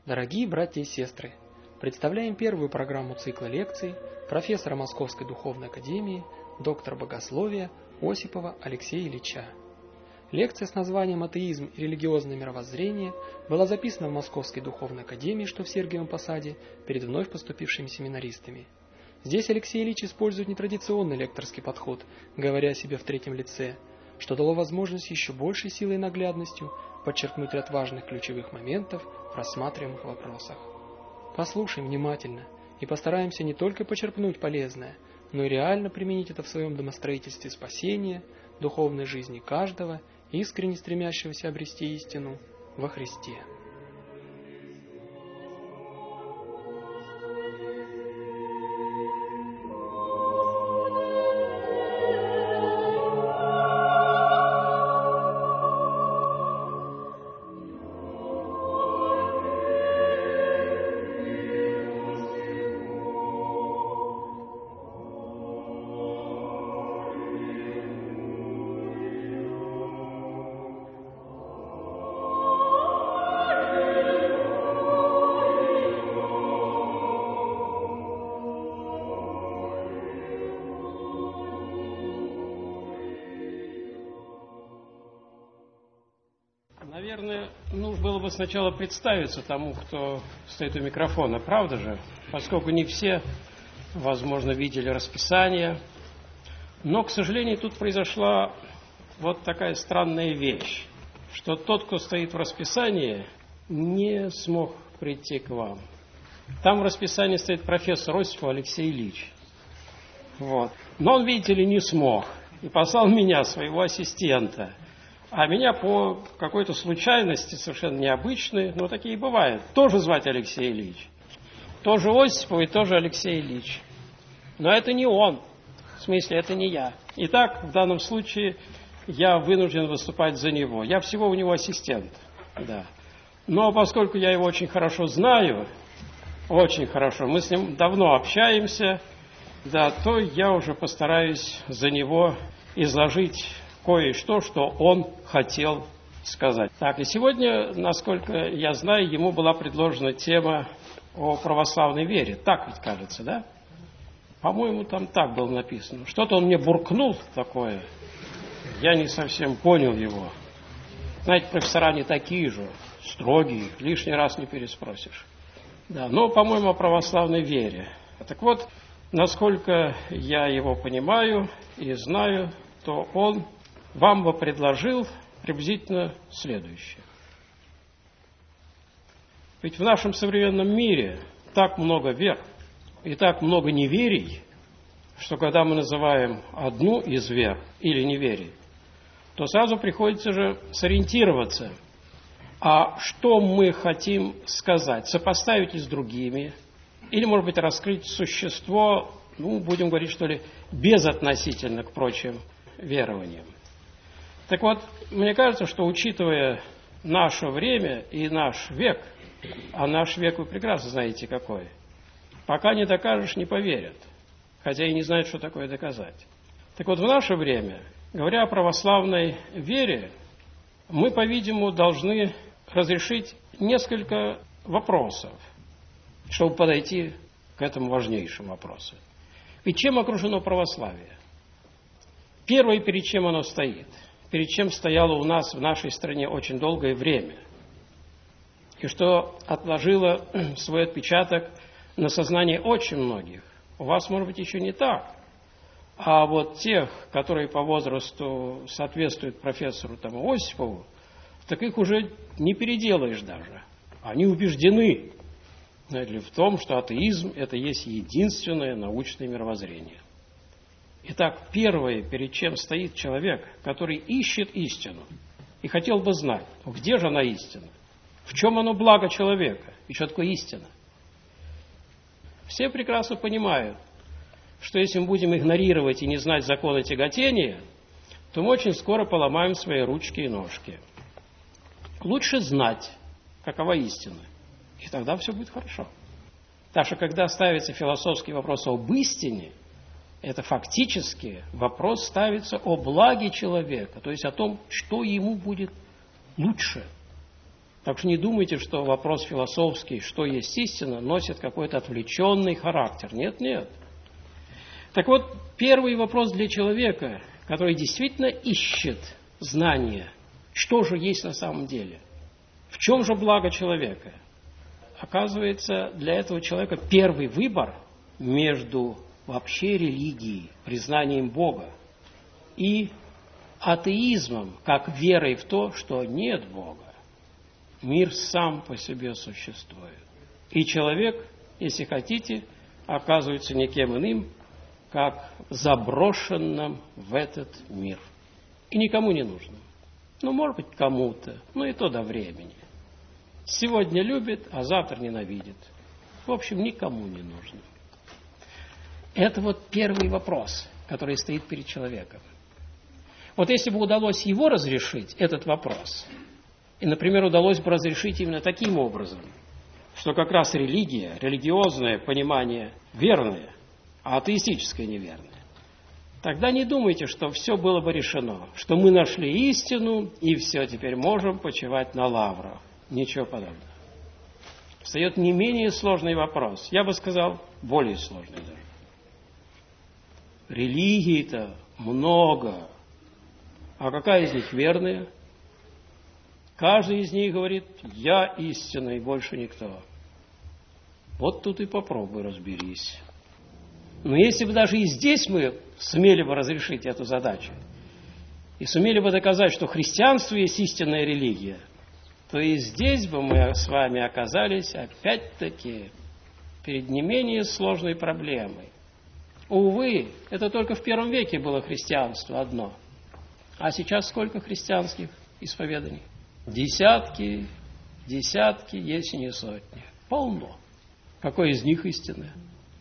Дорогие братья и сестры, представляем первую программу цикла лекций профессора Московской Духовной Академии, доктора богословия Осипова Алексея Ильича. Лекция с названием «Атеизм и религиозное мировоззрение» была записана в Московской Духовной Академии, что в Сергиевом Посаде, перед вновь поступившими семинаристами. Здесь Алексей Ильич использует нетрадиционный лекторский подход, говоря о себе в третьем лице, что дало возможность еще большей силой и наглядностью подчеркнуть ряд важных ключевых моментов в рассматриваемых вопросах. Послушаем внимательно и постараемся не только почерпнуть полезное, но и реально применить это в своем домостроительстве спасения, духовной жизни каждого, искренне стремящегося обрести истину во Христе. Наверное, нужно было бы сначала представиться тому, кто стоит у микрофона, правда же? Поскольку не все, возможно, видели расписание. Но, к сожалению, тут произошла вот такая странная вещь, что тот, кто стоит в расписании, не смог прийти к вам. Там в расписании стоит профессор Осипов Алексей Ильич. Вот. Но он, видите ли, не смог и послал меня, своего ассистента. А меня по какой-то случайности, совершенно необычной, но такие бывают, тоже звать Алексей Ильич. Тоже Осипов и тоже Алексей Ильич. Но это не он, в смысле, это не я. Итак, в данном случае я вынужден выступать за него. Я всего у него ассистент, да. Но поскольку я его очень хорошо знаю, очень хорошо, мы с ним давно общаемся, да, то я уже постараюсь за него изложить кое-что, что он хотел сказать. Так, и сегодня, насколько я знаю, ему была предложена тема о православной вере. Так ведь кажется, да? По-моему, там так было написано. Что-то он мне буркнул такое. Я не совсем понял его. Знаете, профессора не такие же, строгие, лишний раз не переспросишь. Да, но, по-моему, о православной вере. Так вот, насколько я его понимаю и знаю, то он вам бы предложил приблизительно следующее. Ведь в нашем современном мире так много вер и так много неверий, что когда мы называем одну из вер или неверий, то сразу приходится же сориентироваться, а что мы хотим сказать, сопоставить ли с другими, или, может быть, раскрыть существо, будем говорить, что ли, безотносительно к прочим верованиям. Так вот, мне кажется, что, учитывая наше время и наш век, а наш век вы прекрасно знаете какой, пока не докажешь, не поверят, хотя и не знают, что такое доказать. Так вот, в наше время, говоря о православной вере, мы, по-видимому, должны разрешить несколько вопросов, чтобы подойти к этому важнейшему вопросу. Ведь чем окружено православие? Первое, перед чем оно стоит, перед чем стояло у нас в нашей стране очень долгое время, и что отложило свой отпечаток на сознание очень многих. У вас, может быть, еще не так, а вот тех, которые по возрасту соответствуют профессору Осипову, так их уже не переделаешь даже. Они убеждены в том, что атеизм – это есть единственное научное мировоззрение. Итак, первое, перед чем стоит человек, который ищет истину и хотел бы знать, где же она истина, в чем оно благо человека и что такое истина. Все прекрасно понимают, что если мы будем игнорировать и не знать законы тяготения, то мы очень скоро поломаем свои ручки и ножки. Лучше знать, какова истина, и тогда все будет хорошо. Так что, когда ставится философский вопрос об истине, это фактически вопрос ставится о благе человека, то есть о том, что ему будет лучше. Так что не думайте, что вопрос философский, что есть истина, носит какой-то отвлеченный характер. Нет, нет. Так вот, первый вопрос для человека, который действительно ищет знания, что же есть на самом деле, в чем же благо человека. Оказывается, для этого человека первый выбор между вообще религией, признанием Бога, и атеизмом, как верой в то, что нет Бога. Мир сам по себе существует. И человек, если хотите, оказывается никем иным, как заброшенным в этот мир. И никому не нужным. Ну, может быть, кому-то, но и то до времени. Сегодня любит, а завтра ненавидит. В общем, никому не нужно. Это вот первый вопрос, который стоит перед человеком. Вот если бы удалось его разрешить, этот вопрос, и, например, удалось бы разрешить именно таким образом, что как раз религия, религиозное понимание верное, а атеистическое неверное, тогда не думайте, что все было бы решено, что мы нашли истину, и все, теперь можем почивать на лаврах. Ничего подобного. Встает не менее сложный вопрос. Я бы сказал, более сложный даже. Религий-то много. А какая из них верная? Каждый из них говорит, я истина и больше никто. Вот тут и попробуй разберись. Но если бы даже и здесь мы сумели бы разрешить эту задачу, и сумели бы доказать, что христианство есть истинная религия, то и здесь бы мы с вами оказались опять-таки перед не менее сложной проблемой. Увы, это только в первом веке было христианство одно. А сейчас сколько христианских исповеданий? Десятки, если не сотни. Полно. Какой из них истинное?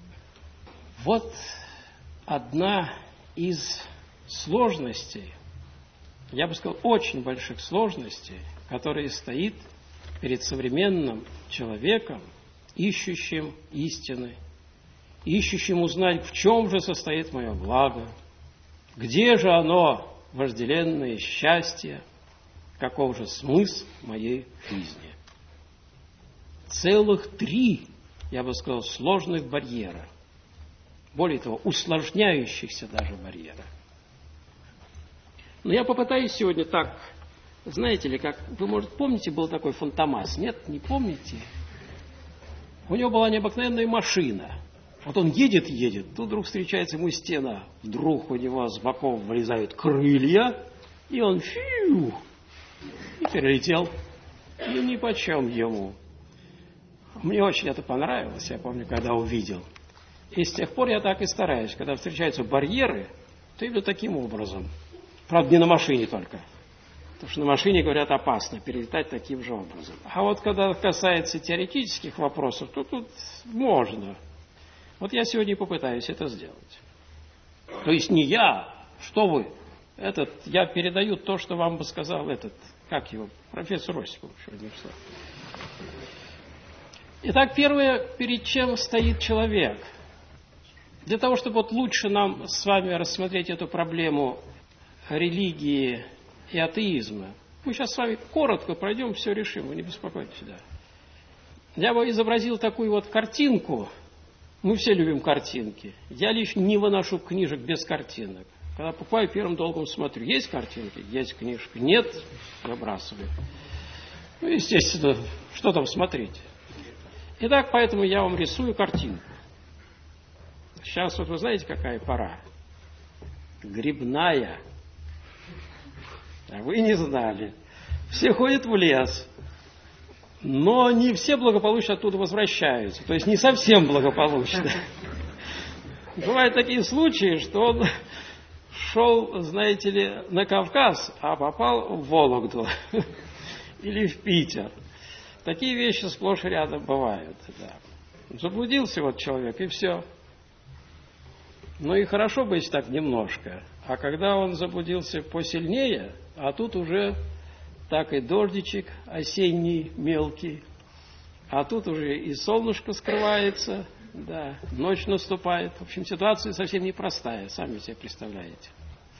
Вот одна из сложностей, я бы сказал, очень больших сложностей, которая стоит перед современным человеком, ищущим истины, ищущим узнать, в чем же состоит мое благо, где же оно, вожделенное счастье, каков же смысл моей жизни. Целых 3, я бы сказал, сложных барьера. Более того, усложняющихся даже барьера. Но я попытаюсь сегодня так, знаете ли, как, вы, может, помните, был такой Фантомас? Нет, не помните? У него была необыкновенная машина. Вот он едет, тут вдруг встречается ему стена, вдруг у него с боков вылезают крылья, и он фью, и перелетел. И нипочем ему. Мне очень это понравилось, я помню, когда увидел. И с тех пор я так и стараюсь, когда встречаются барьеры, то именно таким образом. Правда, не на машине только. Потому что на машине, говорят, опасно перелетать таким же образом. А вот когда касается теоретических вопросов, то тут можно. Вот я сегодня попытаюсь это сделать. То есть не я, что вы. Я передаю то, что вам бы сказал как его, профессор Осипов. Итак, первое, перед чем стоит человек. Для того, чтобы вот лучше нам с вами рассмотреть эту проблему религии и атеизма, мы сейчас с вами коротко пройдем, все решим, вы не беспокойтесь. Да. Я бы изобразил такую вот картинку. Мы все любим картинки. Я лично не выношу книжек без картинок. Когда покупаю, первым долгом смотрю, есть картинки, есть книжка, нет, выбрасываю. Ну, естественно, что там смотреть. Итак, поэтому я вам рисую картинку. Сейчас вот вы знаете, какая пора? Грибная. А вы не знали. Все ходят в лес. Но не все благополучно оттуда возвращаются. То есть не совсем благополучно. Бывают такие случаи, что он шел, знаете ли, на Кавказ, а попал в Вологду или в Питер. Такие вещи сплошь и рядом бывают. Да. Заблудился вот человек, и все. Ну и хорошо бы, если так немножко. А когда он заблудился посильнее, а тут уже так и дождичек осенний мелкий, а тут уже и солнышко скрывается, да, ночь наступает. В общем, ситуация совсем непростая, сами себе представляете.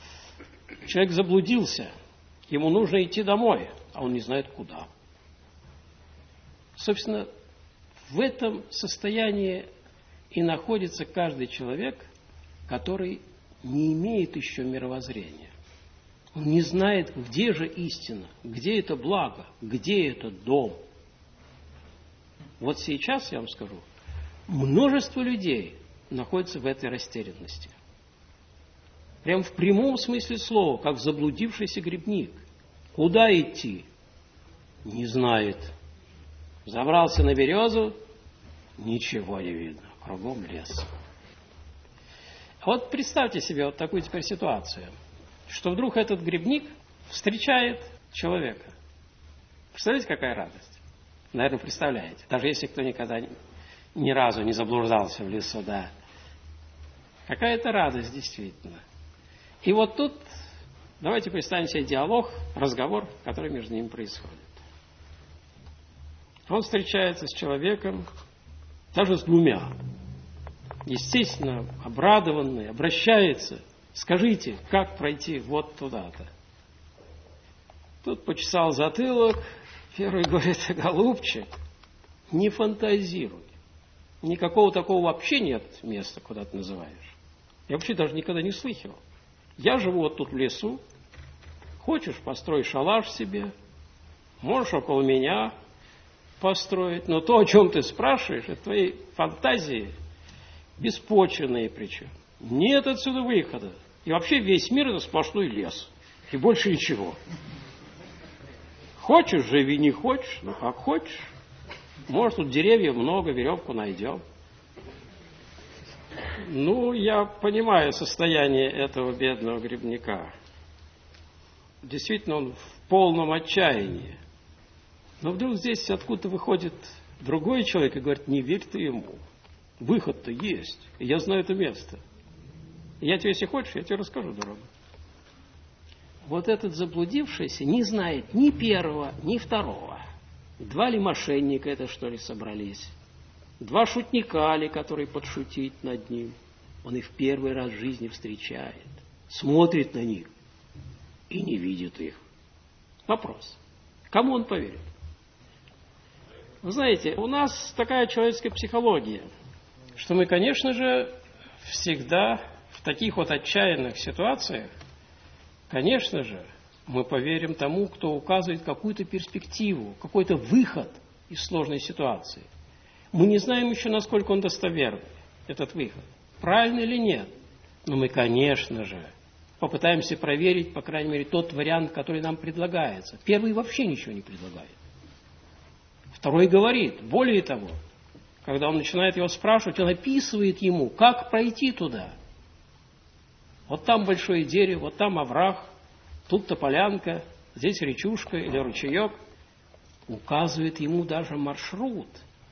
Человек заблудился, ему нужно идти домой, а он не знает куда. Собственно, в этом состоянии и находится каждый человек, который не имеет еще мировоззрения. Он не знает, где же истина, где это благо, где это дом. Вот сейчас, я вам скажу, множество людей находится в этой растерянности. Прям в прямом смысле слова, как заблудившийся грибник. Куда идти? Не знает. Забрался на березу, ничего не видно, кругом лес. А вот представьте себе вот такую теперь ситуацию, что вдруг этот грибник встречает человека. Представляете, какая радость? Наверное, представляете. Даже если кто никогда ни разу не заблуждался в лесу, да. Какая-то радость, действительно. И вот тут давайте представим себе диалог, разговор, который между ними происходит. Он встречается с человеком, даже с двумя. Естественно, обрадованный, обращается. Скажите, как пройти вот туда-то? Тут почесал затылок, первый говорит: голубчик, не фантазируй. Никакого такого вообще нет места, куда ты называешь. Я вообще даже никогда не слыхивал. Я живу вот тут в лесу. Хочешь, построй шалаш себе. Можешь около меня построить. Но то, о чем ты спрашиваешь, это твои фантазии беспочвенные причем. Нет отсюда выхода. И вообще весь мир — это сплошной лес. И больше ничего. Хочешь, живи, не хочешь, ну как хочешь. Может, тут деревьев много, веревку найдем. Ну, я понимаю состояние этого бедного грибника. Действительно, он в полном отчаянии. Но вдруг здесь откуда-то выходит другой человек и говорит: не верь ты ему. Выход-то есть. И я знаю это место. И я тебе, если хочешь, я тебе расскажу дорогу. Вот этот заблудившийся не знает ни первого, ни второго. Два ли мошенника это, что ли, собрались? Два шутника ли, которые подшутить над ним? Он их в первый раз в жизни встречает. Смотрит на них и не видит их. Вопрос: кому он поверит? Вы знаете, у нас такая человеческая психология, что мы, конечно же, всегда в таких вот отчаянных ситуациях, конечно же, мы поверим тому, кто указывает какую-то перспективу, какой-то выход из сложной ситуации. Мы не знаем еще, насколько он достоверный, этот выход, правильно или нет. Но мы, конечно же, попытаемся проверить, по крайней мере, тот вариант, который нам предлагается. Первый вообще ничего не предлагает. Второй говорит, более того, когда он начинает его спрашивать, он описывает ему, как пройти туда. Вот там большое дерево, вот там овраг, тут-то полянка, здесь речушка или ручеек. Указывает ему даже маршрут.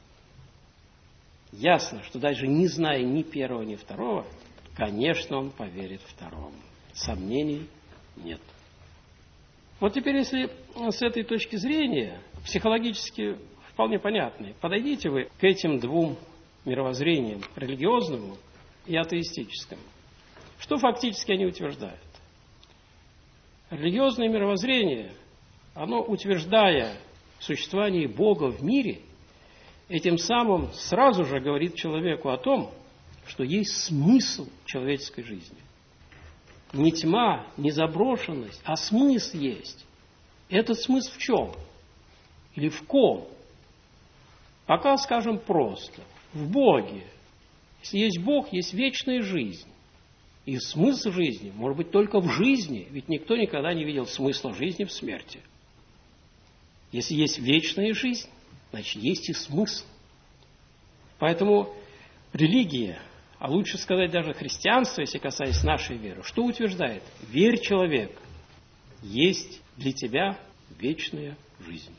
Ясно, что даже не зная ни первого, ни второго, конечно, он поверит второму. Сомнений нет. Вот теперь, если с этой точки зрения, психологически вполне понятны, подойдите вы к этим двум мировоззрениям, религиозному и атеистическому. Что фактически они утверждают? Религиозное мировоззрение, оно, утверждая существование Бога в мире, этим самым сразу же говорит человеку о том, что есть смысл человеческой жизни. Не тьма, не заброшенность, а смысл есть. Этот смысл в чем? Или в ком? Пока скажем просто. В Боге. Если есть Бог, есть вечная жизнь. И смысл жизни может быть только в жизни, ведь никто никогда не видел смысла жизни в смерти. Если есть вечная жизнь, значит, есть и смысл. Поэтому религия, а лучше сказать даже христианство, если касаясь нашей веры, что утверждает? Верь, человек, есть для тебя вечная жизнь.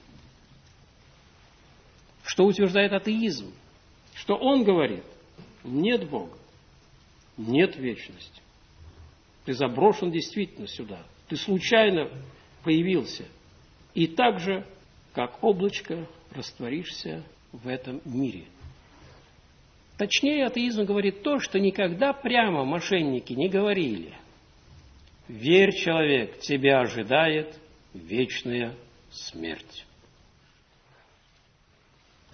Что утверждает атеизм? Что он говорит? Нет Бога, нет вечности. Ты заброшен действительно сюда. Ты случайно появился. И так же, как облачко, растворишься в этом мире. Точнее, атеизм говорит то, что никогда прямо мошенники не говорили. Верь, человек, тебя ожидает вечная смерть.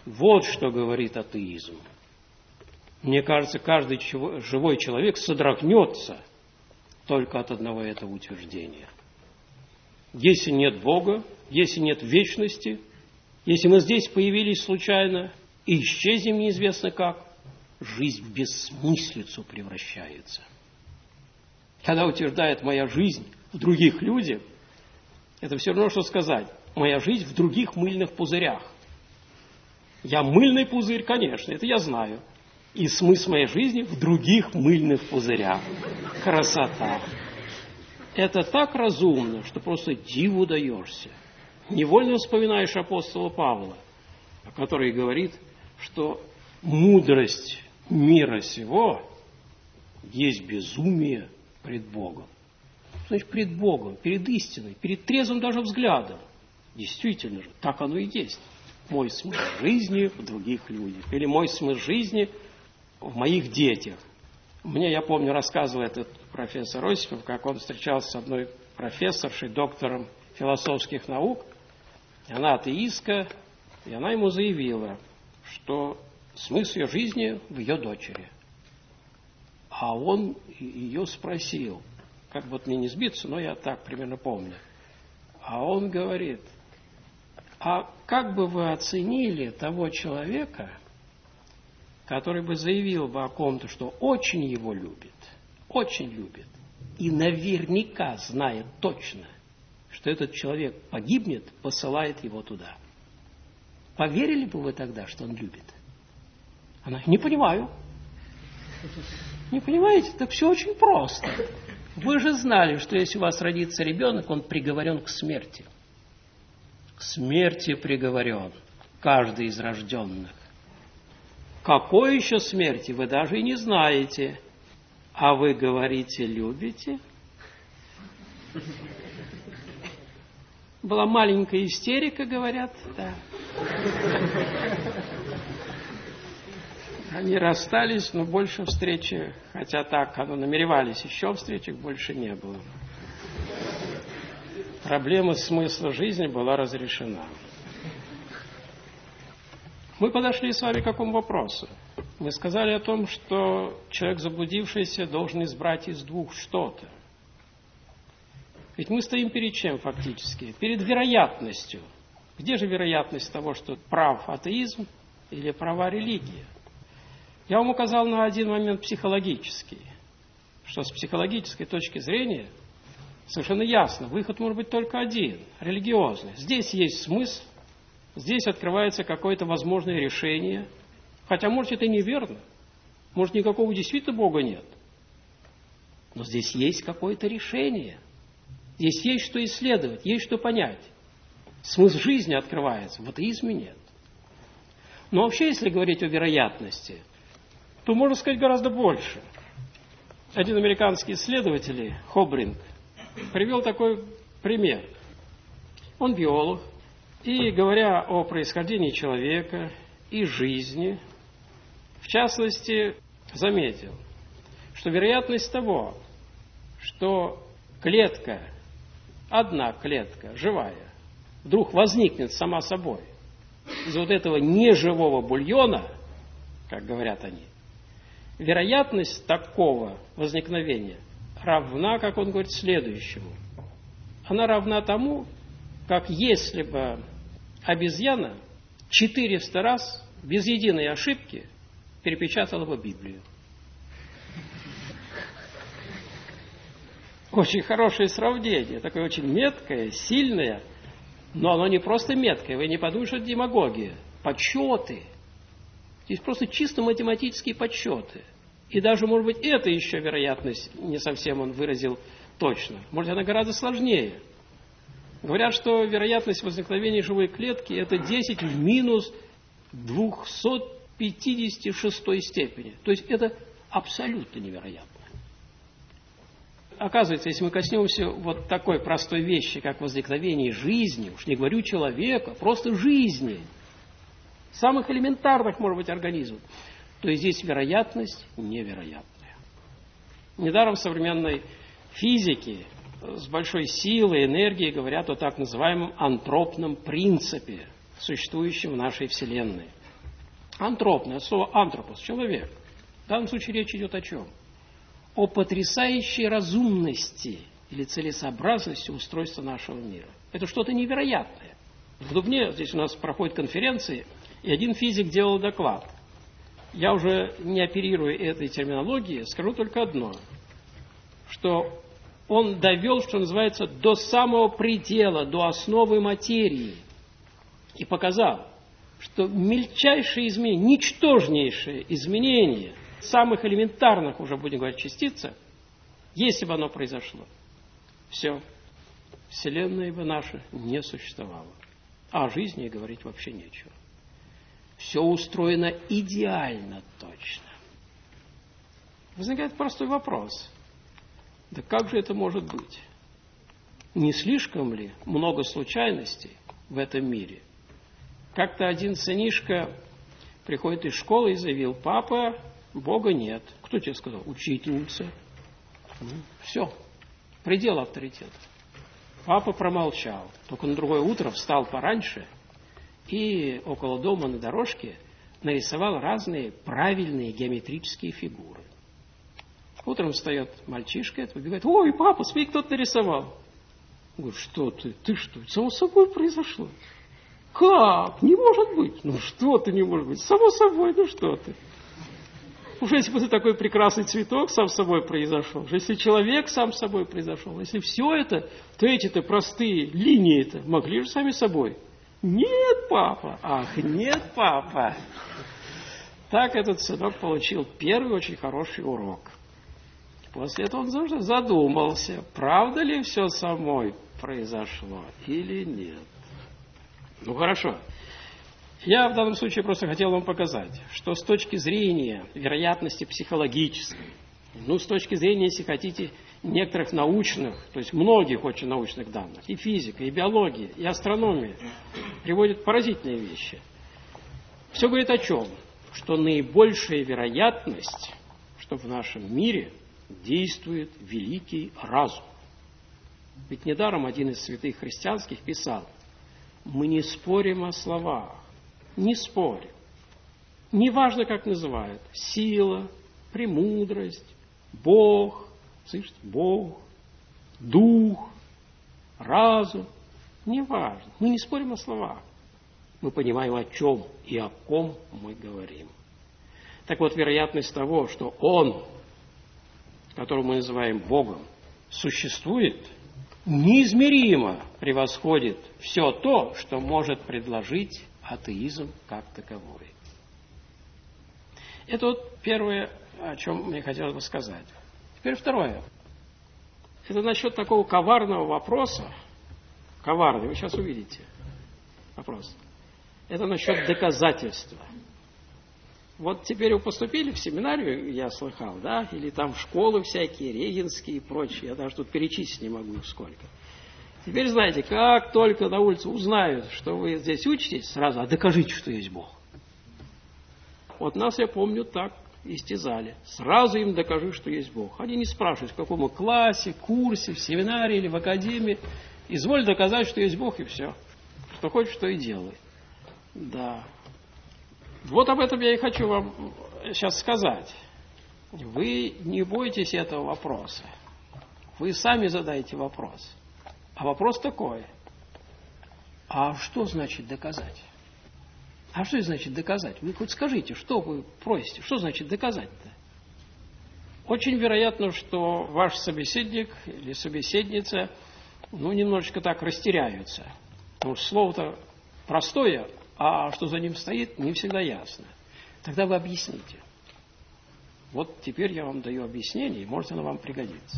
Вот что говорит атеизм. Мне кажется, каждый живой человек содрогнется только от одного этого утверждения. Если нет Бога, если нет вечности, если мы здесь появились случайно и исчезнем неизвестно как, жизнь в бессмыслицу превращается. Когда утверждает «моя жизнь в других людях», это все равно, что сказать «моя жизнь в других мыльных пузырях». Я мыльный пузырь, конечно, это я знаю. И смысл моей жизни в других мыльных пузырях. Красота. Это так разумно, что просто диву даешься. Невольно вспоминаешь апостола Павла, который говорит, что мудрость мира сего есть безумие пред Богом. Значит, пред Богом, перед истиной, перед трезвым даже взглядом. Действительно же, так оно и есть. Мой смысл жизни в других людях. Или мой смысл жизни в моих детях. Мне, я помню, рассказывал этот профессор Осипов, как он встречался с одной профессоршей, доктором философских наук. И она атеистка, и она ему заявила, что смысл ее жизни в ее дочери. А он ее спросил, как вот мне не сбиться, но я так примерно помню. А он говорит: а как бы вы оценили того человека, который бы заявил бы о ком-то, что очень его любит, и наверняка знает точно, что этот человек погибнет, посылает его туда. Поверили бы вы тогда, что он любит? Она: не понимаю. Не понимаете? Так все очень просто. Вы же знали, что если у вас родится ребенок, он приговорен к смерти. К смерти приговорен каждый из рожденных. Какой еще смерти, вы даже и не знаете. А вы говорите, любите? Была маленькая истерика, говорят. Да. Они расстались, но больше встречи, хотя так, они намеревались еще встречек, больше не было. Проблема смысла жизни была разрешена. Мы подошли с вами к какому вопросу? Мы сказали о том, что человек заблудившийся должен избрать из двух что-то. Ведь мы стоим перед чем фактически? Перед вероятностью. Где же вероятность того, что прав атеизм или права религия? Я вам указал на один момент психологический, что с психологической точки зрения совершенно ясно, выход может быть только один, религиозный. Здесь есть смысл, здесь открывается какое-то возможное решение, хотя, может, это неверно, может, никакого действительно Бога нет, но здесь есть какое-то решение, здесь есть что исследовать, есть что понять. Смысл жизни открывается, в атеизме нет. Но вообще, если говорить о вероятности, то можно сказать гораздо больше. Один американский исследователь, Хобринг, привел такой пример. Он биолог, и говоря о происхождении человека и жизни, в частности, заметил, что вероятность того, что клетка, одна клетка, живая, вдруг возникнет сама собой из вот этого неживого бульона, как говорят они, вероятность такого возникновения равна, как он говорит, следующему. Она равна тому, как если бы обезьяна 400 раз без единой ошибки перепечатала бы Библию. Очень хорошее сравнение, такое очень меткое, сильное, но оно не просто меткое, вы не подумайте, что это демагогия. Подсчеты. Здесь просто чисто математические подсчеты. И даже, может быть, это еще вероятность, не совсем он выразил точно. Может, она гораздо сложнее. Говорят, что вероятность возникновения живой клетки это 10 в минус 256 степени. То есть это абсолютно невероятно. Оказывается, если мы коснемся вот такой простой вещи, как возникновение жизни, уж не говорю человека, просто жизни, самых элементарных, может быть, организмов, то есть здесь вероятность невероятная. Недаром в современной физике с большой силой, энергией говорят о так называемом антропном принципе, существующем в нашей Вселенной. Антропное, слово антропос, человек. В данном случае речь идет о чем? О потрясающей разумности или целесообразности устройства нашего мира. Это что-то невероятное. В Дубне, здесь у нас проходят конференции, и один физик делал доклад. Я уже не оперирую этой терминологией, скажу только одно, что он довел, что называется, до самого предела, до основы материи, и показал, что мельчайшие изменения, ничтожнейшие изменения самых элементарных, уже будем говорить, частицах, если бы оно произошло, все, Вселенная бы наша не существовала. А о жизни говорить вообще нечего. Все устроено идеально точно. Возникает простой вопрос. Да как же это может быть? Не слишком ли много случайностей в этом мире? Как-то один сынишка приходит из школы и заявил: папа, Бога нет. Кто тебе сказал? Учительница. Все, предел авторитета. Папа промолчал. Только на другое утро встал пораньше и около дома на дорожке нарисовал разные правильные геометрические фигуры. Утром встает мальчишка, это выбегает: ой, папа, смотри, кто-то нарисовал. Говорит: что ты? Ты что? Это само собой произошло. Как? Не может быть. Ну что ты не может быть? Само собой, ну что ты? Уже если бы ты такой прекрасный цветок сам собой произошел, уже если человек сам собой произошел, если все это, то эти-то простые линии-то могли же сами собой. Нет, папа. Ах, нет, папа. Так этот сынок получил первый очень хороший урок. После этого он задумался, правда ли все самой произошло или нет. Ну, хорошо. Я в данном случае просто хотел вам показать, что с точки зрения вероятности психологической, ну, с точки зрения, если хотите, некоторых научных, то есть многих очень научных данных, и физика, и биология, и астрономия приводят поразительные вещи. Все говорит о чем? Что наибольшая вероятность, что в нашем мире действует великий разум. Ведь недаром один из святых христианских писал: мы не спорим о словах, не спорим. Неважно, как называют. Сила, премудрость, Бог, слышите, Бог, Дух, разум. Неважно. Мы не спорим о словах. Мы понимаем, о чем и о ком мы говорим. Так вот, вероятность того, что Он, которого мы называем Богом, существует, неизмеримо превосходит все то, что может предложить атеизм как таковой. Это вот первое, о чем мне хотелось бы сказать. Теперь второе. Это насчет такого коварного вопроса. Коварный, вы сейчас увидите вопрос. Это насчет доказательства. Вот теперь вы поступили в семинарию, я слыхал, да, или там в школы всякие, регенские и прочие, я даже тут перечислить не могу их сколько. Теперь знаете, как только на улице узнают, что вы здесь учитесь, сразу: а докажите, что есть Бог. Вот нас, я помню, так истязали. Сразу им докажи, что есть Бог. Они не спрашивают, в каком классе, курсе, в семинаре или в академии. Изволь доказать, что есть Бог, и все. Что хочешь, что и делай. Да. Вот об этом я и хочу вам сейчас сказать. Вы не бойтесь этого вопроса. Вы сами задаете вопрос. А вопрос такой: а что значит доказать? А что значит доказать? Вы хоть скажите, что вы просите? Что значит доказать-то? Очень вероятно, что ваш собеседник или собеседница, немножечко так растеряются. Потому что слово-то простое, а что за ним стоит, не всегда ясно. Тогда вы объясните. Вот теперь я вам даю объяснение, и может оно вам пригодится.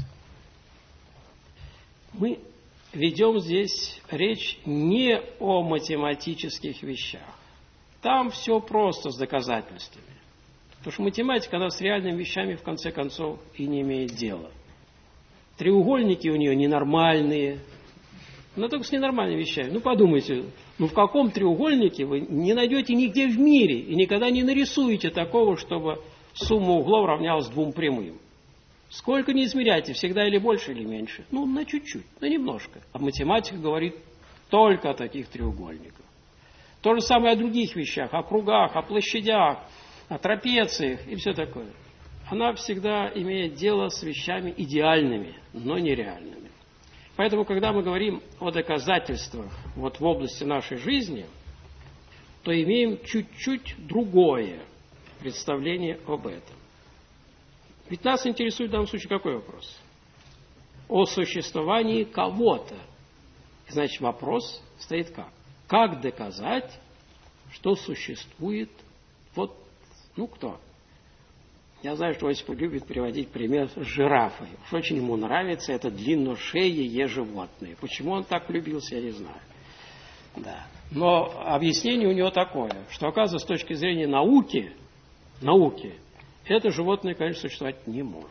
Мы ведем здесь речь не о математических вещах. Там все просто с доказательствами. Потому что математика, она с реальными вещами, в конце концов, и не имеет дела. Треугольники у нее ненормальные. Но только с ненормальными вещами. Подумайте, в каком треугольнике вы не найдете нигде в мире и никогда не нарисуете такого, чтобы сумма углов равнялась 2 прямым. Сколько не измеряйте, всегда или больше, или меньше. На чуть-чуть, на немножко. А математика говорит только о таких треугольниках. То же самое о других вещах, о кругах, о площадях, о трапециях и все такое. Она всегда имеет дело с вещами идеальными, но нереальными. Поэтому, когда мы говорим о доказательствах вот в области нашей жизни, то имеем чуть-чуть другое представление об этом. Ведь нас интересует в данном случае какой вопрос? О существовании кого-то. Значит, вопрос стоит как? Как доказать, что существует вот, кто? Я знаю, что Осипов любит приводить пример с жирафой. Уж очень ему нравится это длинношеее животное. Почему он так влюбился, я не знаю. Да. Но объяснение у него такое, что, оказывается, с точки зрения науки, это животное, конечно, существовать не может.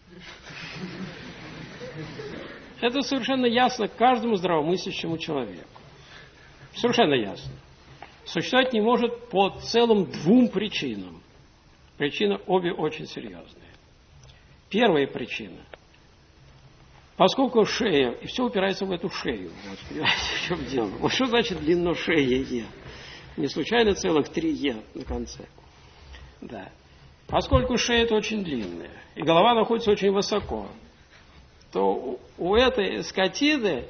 Это совершенно ясно каждому здравомыслящему человеку. Совершенно ясно. Существовать не может по целым 2 причинам. Причины обе очень серьезные. Первая причина. Поскольку шея, и все упирается в эту шею. Вот, понимаете, в чем дело. Вот что значит длинношеее? Не случайно целых 3 «е» на конце. Да. Поскольку шея это очень длинная, и голова находится очень высоко, то у этой скотины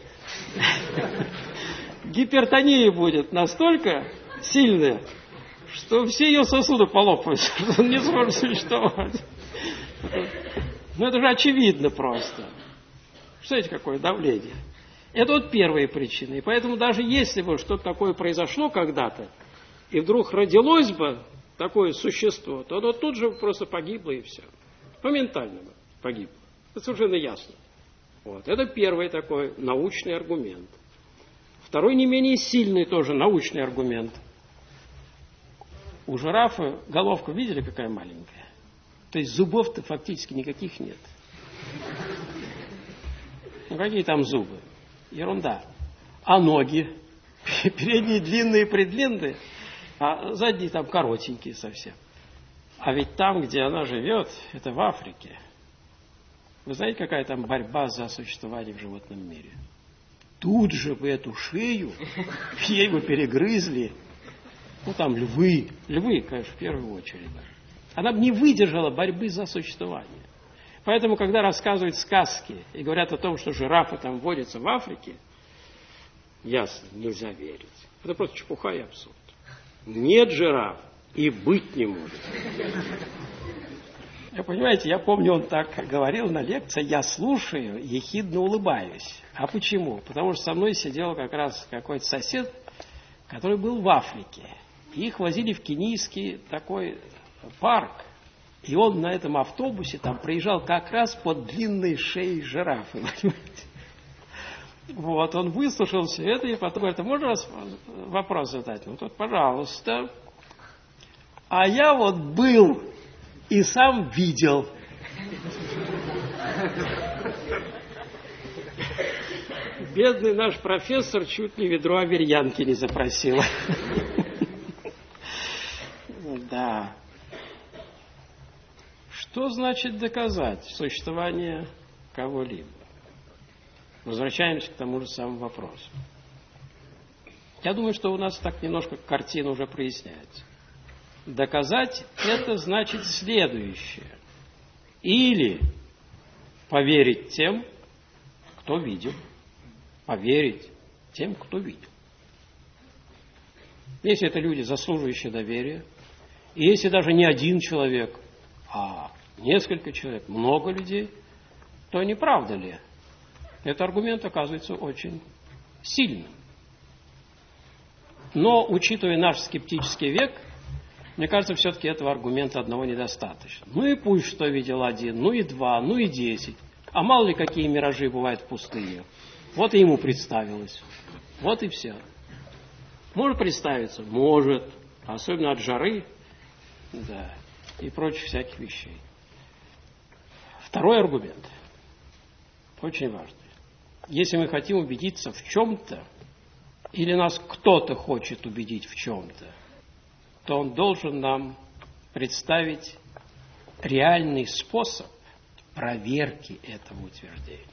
гипертония будет настолько сильная, что все ее сосуды полопаются, что он не сможет существовать. Ну, это же очевидно просто. Представляете, какое давление? Это вот первая причина. И поэтому даже если бы что-то такое произошло когда-то, и вдруг родилось бы такое существо, то оно тут же просто погибло и все. Моментально бы погибло. Это совершенно ясно. Вот. Это первый такой научный аргумент. Второй, не менее сильный тоже научный аргумент. У жирафа головка, видели, какая маленькая? То есть зубов-то фактически никаких нет. Ну, какие там зубы? Ерунда. А ноги? Передние длинные-предлинные, а задние там коротенькие совсем. А ведь там, где она живет, это в Африке. Вы знаете, какая там борьба за существование в животном мире? Тут же бы эту шею, ей бы перегрызли. Ну, там львы, конечно, в первую очередь. Она бы не выдержала борьбы за существование. Поэтому, когда рассказывают сказки и говорят о том, что жирафы там водятся в Африке, ясно, нельзя верить. Это просто чепуха и абсурд. Нет жираф и быть не может. Понимаете, я помню, он так говорил на лекции, я слушаю, ехидно улыбаюсь. А почему? Потому что со мной сидел как раз какой-то сосед, который был в Африке. Их возили в кенийский такой парк. И он на этом автобусе там проезжал как раз под длинной шеей жирафы. Вот, он выслушал все это и потом говорит: можно вопрос задать? Ну, тут, пожалуйста. А я вот был и сам видел. Бедный наш профессор чуть ли ведро аверьянки не запросил. Да. Что значит доказать существование кого-либо? Возвращаемся к тому же самому вопросу. Я думаю, что у нас так немножко картина уже проясняется. Доказать – это значит следующее. Или поверить тем, кто видел. Поверить тем, кто видел. Если это люди, заслуживающие доверия, и если даже не один человек, а несколько человек, много людей, то не правда ли? Этот аргумент оказывается очень сильным. Но, учитывая наш скептический век, мне кажется, все-таки этого аргумента одного недостаточно. Ну и пусть что видел один, ну и 2, ну и 10. А мало ли какие миражи бывают в пустыне. Вот и ему представилось. Вот и все. Может представиться? Может. Особенно от жары, да, и прочих всяких вещей. Второй аргумент. Очень важный. Если мы хотим убедиться в чем-то, или нас кто-то хочет убедить в чем-то, то он должен нам представить реальный способ проверки этого утверждения.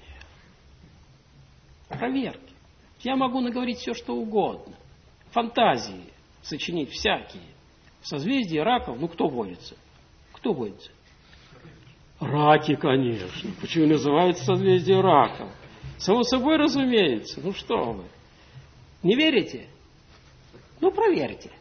Проверки. Я могу наговорить все, что угодно. Фантазии. сочинить всякие. В созвездии раков, кто водится? Кто водится? Раки, конечно. Почему называется созвездие раков? Само собой разумеется. Что вы? Не верите? Проверьте.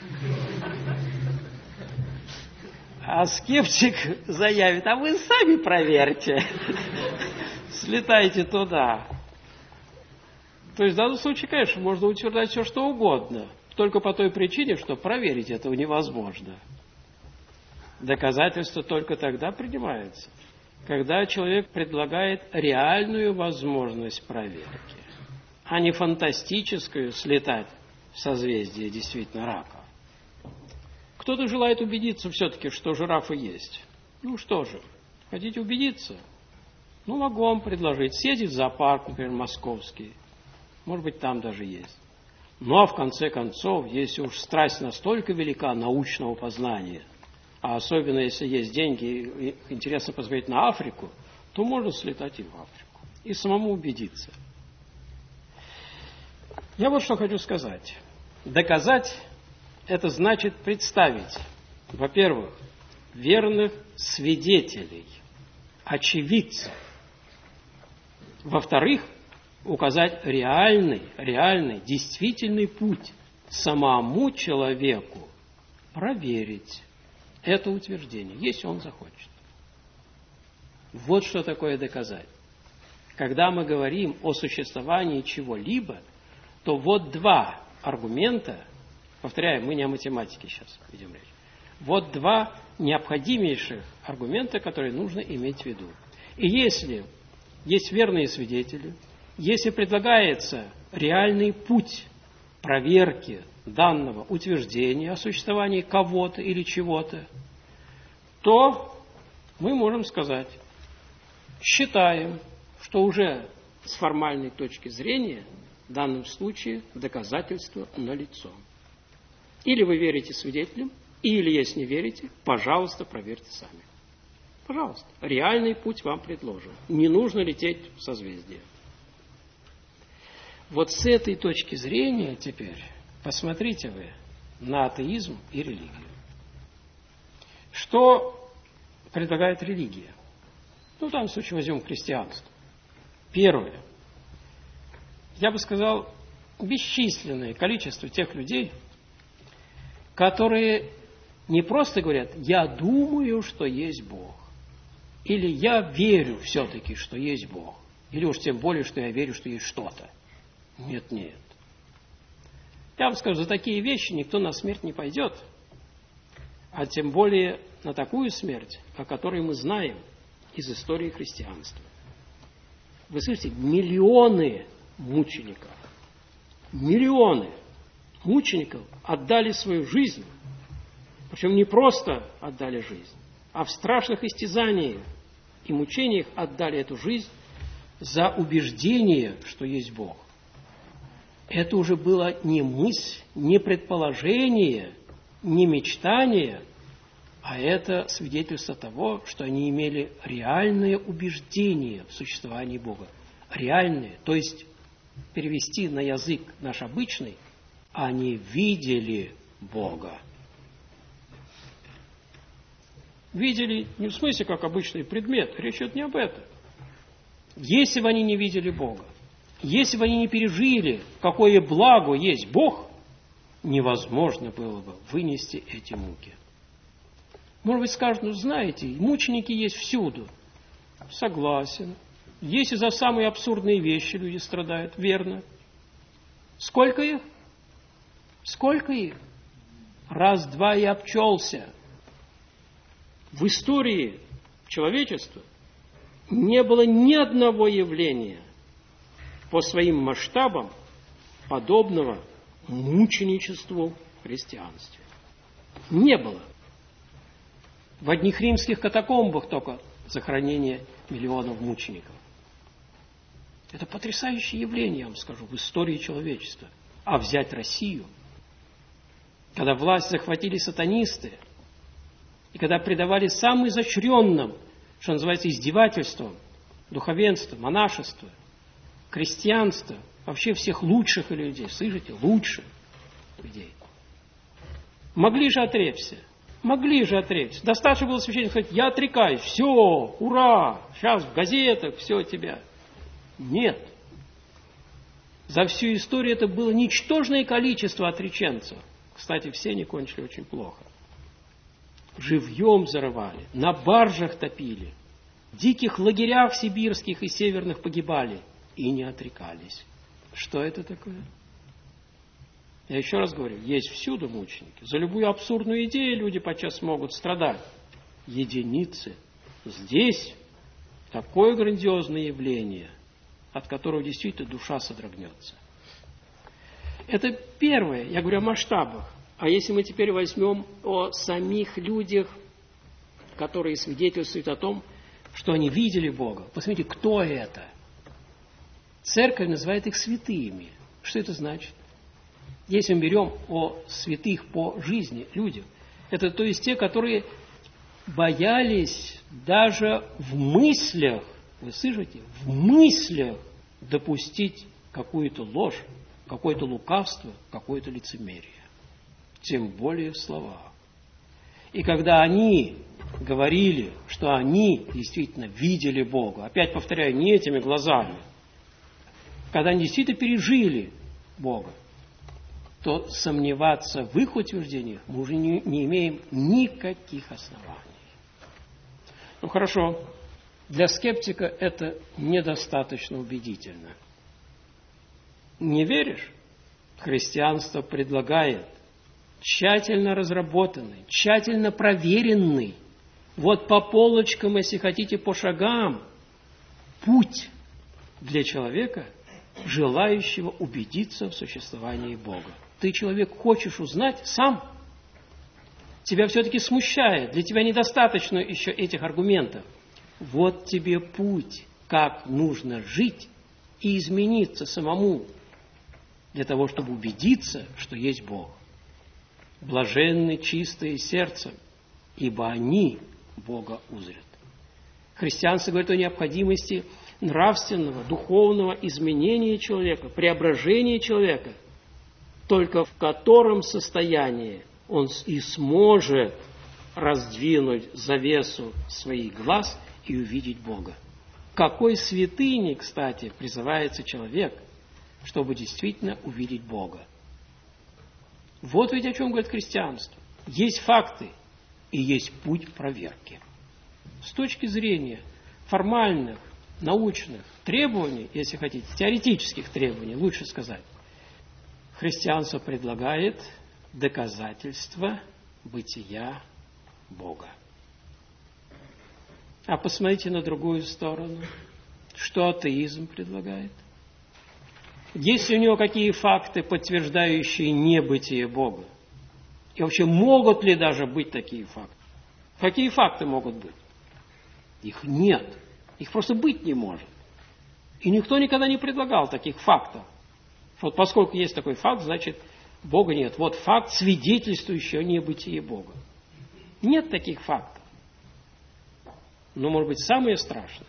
А скептик заявит, а вы сами проверьте. Слетайте туда. То есть в данном случае, конечно, можно утверждать все, что угодно. Только по той причине, что проверить этого невозможно. Доказательство только тогда принимается, когда человек предлагает реальную возможность проверки, а не фантастическую слетать в созвездие действительно рака. Кто-то желает убедиться все-таки, что жирафы есть. Что же, хотите убедиться? Могу вам предложить съездить в зоопарк, например, московский. Может быть, там даже есть. А в конце концов, если уж страсть настолько велика научного познания, а особенно если есть деньги и интересно посмотреть на Африку, то можно слетать и в Африку. И самому убедиться. Я вот что хочу сказать. Доказать – это значит представить, во-первых, верных свидетелей, очевидцев. Во-вторых, указать реальный, действительный путь самому человеку проверить это утверждение, если он захочет. Вот что такое доказать. Когда мы говорим о существовании чего-либо, то вот два аргумента, повторяю, мы не о математике сейчас ведем речь, вот два необходимейших аргумента, которые нужно иметь в виду. И если есть верные свидетели, если предлагается реальный путь проверки данного утверждения о существовании кого-то или чего-то, то мы можем сказать, считаем, что уже с формальной точки зрения в данном случае доказательство налицо. Или вы верите свидетелям, или, если не верите, пожалуйста, проверьте сами. Пожалуйста, реальный путь вам предложен. Не нужно лететь в созвездие. Вот с этой точки зрения теперь посмотрите вы на атеизм и религию. Что предлагает религия? В данном случае возьмем христианство. Первое. Я бы сказал, бесчисленное количество тех людей, которые не просто говорят «я думаю, что есть Бог», или «я верю все-таки, что есть Бог», или уж тем более, что я верю, что есть что-то. Нет. Я вам скажу, за такие вещи никто на смерть не пойдет, а тем более на такую смерть, о которой мы знаем из истории христианства. Вы слышите, миллионы мучеников отдали свою жизнь, причем не просто отдали жизнь, а в страшных истязаниях и мучениях отдали эту жизнь за убеждение, что есть Бог. Это уже было не мысль, не предположение, не мечтание, а это свидетельство того, что они имели реальное убеждение в существовании Бога. Реальное, то есть перевести на язык наш обычный, они видели Бога. Видели не в смысле как обычный предмет, речь идет не об этом. Если бы они не видели Бога, если бы они не пережили, какое благо есть Бог, невозможно было бы вынести эти муки. Может быть, скажут, знаете, мученики есть всюду. Согласен. Если за самые абсурдные вещи люди страдают, верно. Сколько их? Раз-два и обчелся. В истории человечества не было ни одного явления по своим масштабам, подобного мученичеству в христианстве. Не было. В одних римских катакомбах только захоронение миллионов мучеников. Это потрясающее явление, я вам скажу, в истории человечества. А взять Россию, когда власть захватили сатанисты, и когда предавали самым изощренным, что называется, издевательством, духовенство, монашество, крестьянство, вообще всех лучших людей, слышите, лучших людей. Могли же отречься. Могли же отречься. Достаточно было священнику сказать: я отрекаюсь, все, ура, сейчас в газетах, все тебя. Нет. За всю историю это было ничтожное количество отреченцев. Кстати, все они кончили очень плохо. Живьем зарывали, на баржах топили, в диких лагерях сибирских и северных погибали и не отрекались. Что это такое? Я еще раз говорю, есть всюду мученики. За любую абсурдную идею люди подчас могут страдать. Единицы. Здесь такое грандиозное явление, от которого действительно душа содрогнется. Это первое, я говорю о масштабах. А если мы теперь возьмем о самих людях, которые свидетельствуют о том, что они видели Бога. Посмотрите, кто это? Церковь называет их святыми. Что это значит? Если мы берем о святых по жизни людях, это то есть те, которые боялись даже в мыслях, вы слышите, в мыслях допустить какую-то ложь, какое-то лукавство, какое-то лицемерие. Тем более в словах. И когда они говорили, что они действительно видели Бога, опять повторяю, не этими глазами, когда они действительно пережили Бога, то сомневаться в их утверждениях мы уже не имеем никаких оснований. Ну хорошо, для скептика это недостаточно убедительно. Не веришь? Христианство предлагает тщательно разработанный, тщательно проверенный, вот по полочкам, если хотите, по шагам, путь для человека, желающего убедиться в существовании Бога. Ты, человек, хочешь узнать сам? Тебя все-таки смущает, для тебя недостаточно еще этих аргументов. Вот тебе путь, как нужно жить и измениться самому, для того, чтобы убедиться, что есть Бог. Блаженны чистые сердцем, ибо они Бога узрят. Христианство говорит о необходимости нравственного, духовного изменения человека, преображения человека, только в котором состоянии он и сможет раздвинуть завесу своих глаз и увидеть Бога. К какой святыне, кстати, призывается человек, чтобы действительно увидеть Бога? Вот ведь о чем говорит христианство. Есть факты и есть путь проверки. С точки зрения формальных, научных требований, если хотите, теоретических требований, лучше сказать, христианство предлагает доказательства бытия Бога. А посмотрите на другую сторону. Что атеизм предлагает? Есть ли у него какие факты, подтверждающие небытие Бога? И вообще, могут ли даже быть такие факты? Какие факты могут быть? Их нет. Их просто быть не может. И никто никогда не предлагал таких фактов. Вот поскольку есть такой факт, значит, Бога нет. Вот факт, свидетельствующий о небытии Бога. Нет таких фактов. Но, может быть, самое страшное,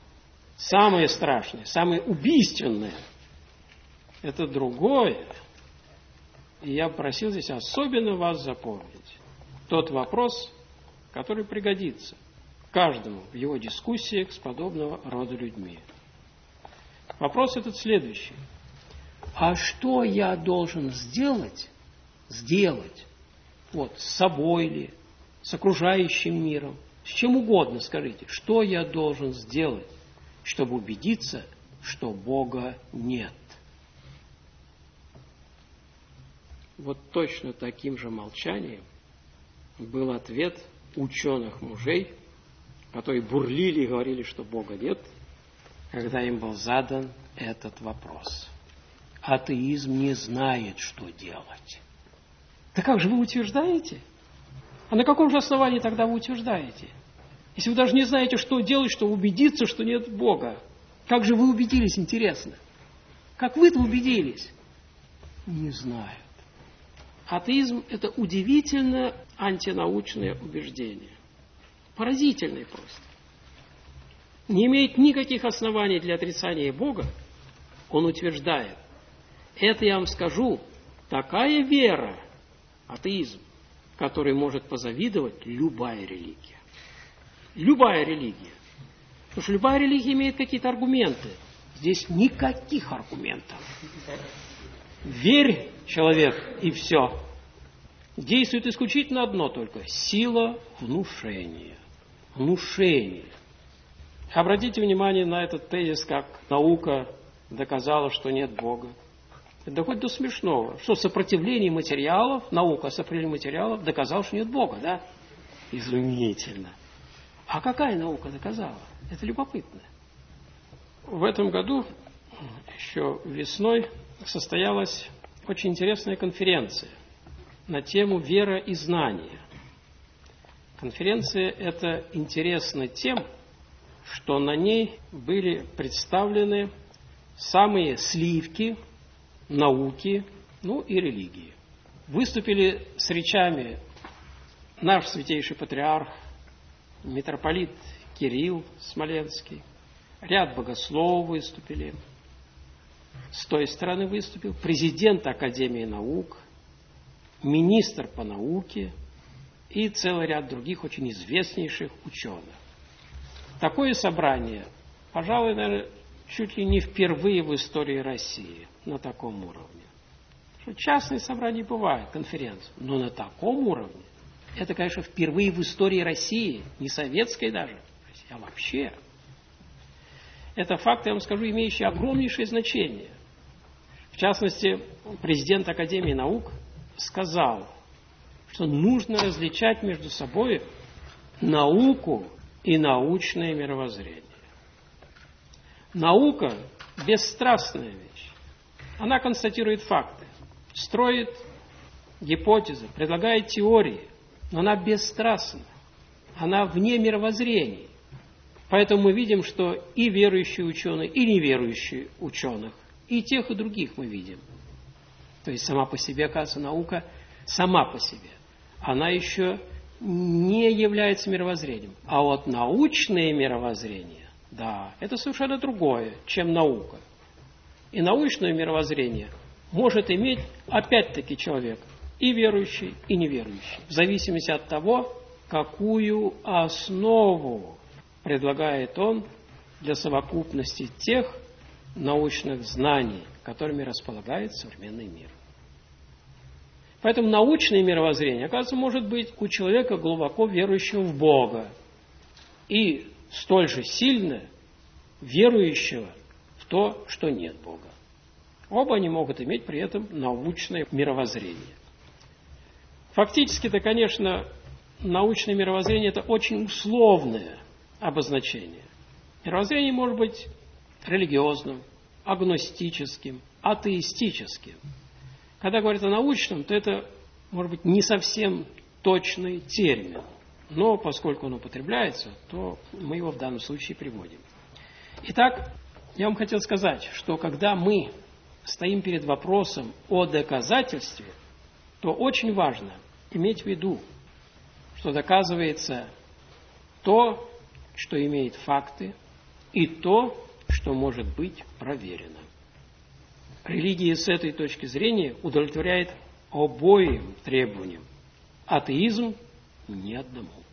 самое убийственное, это другое. И я просил здесь особенно вас запомнить тот вопрос, который пригодится каждому в его дискуссиях с подобного рода людьми. Вопрос этот следующий. А что я должен сделать, вот, с собой ли, с окружающим миром, с чем угодно, скажите, что я должен сделать, чтобы убедиться, что Бога нет? Вот точно таким же молчанием был ответ ученых мужей, которые бурлили и говорили, что Бога нет, когда им был задан этот вопрос. Атеизм не знает, что делать. Да как же вы утверждаете? А на каком же основании тогда вы утверждаете? Если вы даже не знаете, что делать, чтобы убедиться, что нет Бога. Как же вы убедились, интересно? Как вы-то убедились? Не знают. Атеизм – это удивительно антинаучное убеждение. Поразительное просто. Не имеет никаких оснований для отрицания Бога, он утверждает. Это, я вам скажу, такая вера, атеизм, которой может позавидовать любая религия. Любая религия. Потому что любая религия имеет какие-то аргументы. Здесь никаких аргументов. Верь, человек, и все. Действует исключительно одно только – сила внушения. Внушение. Обратите внимание на этот тезис, как наука доказала, что нет Бога. Это доходит до смешного. Что сопротивление материалов, наука сопротивление материалов доказала, что нет Бога, да? Изумительно. А какая наука доказала? Это любопытно. В этом году, еще весной, состоялась очень интересная конференция на тему «Вера и знание». Конференция эта интересна тем, что на ней были представлены самые сливки науки, и религии. Выступили с речами наш святейший патриарх, митрополит Кирилл Смоленский, ряд богословов выступили, с той стороны выступил президент Академии наук, министр по науке и целый ряд других очень известнейших ученых. Такое собрание, пожалуй, наверное, чуть ли не впервые в истории России на таком уровне. Что частные собрания бывают, конференции, но на таком уровне это, конечно, впервые в истории России, не советской даже, а вообще. Это факт, я вам скажу, имеющий огромнейшее значение. В частности, президент Академии наук сказал, что нужно различать между собой науку и научное мировоззрение. Наука – бесстрастная вещь. Она констатирует факты, строит гипотезы, предлагает теории, но она бесстрастна. Она вне мировоззрений. Поэтому мы видим, что и верующие ученые, и неверующие ученых, и тех, и других мы видим. То есть сама по себе, оказывается, наука сама по себе. Она еще не является мировоззрением. А вот научное мировоззрение, да, это совершенно другое, чем наука. И научное мировоззрение может иметь, опять-таки, человек и верующий, и неверующий. В зависимости от того, какую основу предлагает он для совокупности тех научных знаний, которыми располагает современный мир. Поэтому научное мировоззрение, оказывается, может быть у человека, глубоко верующего в Бога, и столь же сильно верующего в то, что нет Бога. Оба они могут иметь при этом научное мировоззрение. Фактически-то, конечно, научное мировоззрение – это очень условное обозначение. Мировоззрение может быть религиозным, агностическим, атеистическим. Когда говорят о научном, то это, может быть, не совсем точный термин. Но поскольку он употребляется, то мы его в данном случае приводим. Итак, я вам хотел сказать, что когда мы стоим перед вопросом о доказательстве, то очень важно иметь в виду, что доказывается то, что имеет факты, и то, что может быть проверено. Религия с этой точки зрения удовлетворяет обоим требованиям. Атеизм – ни одному.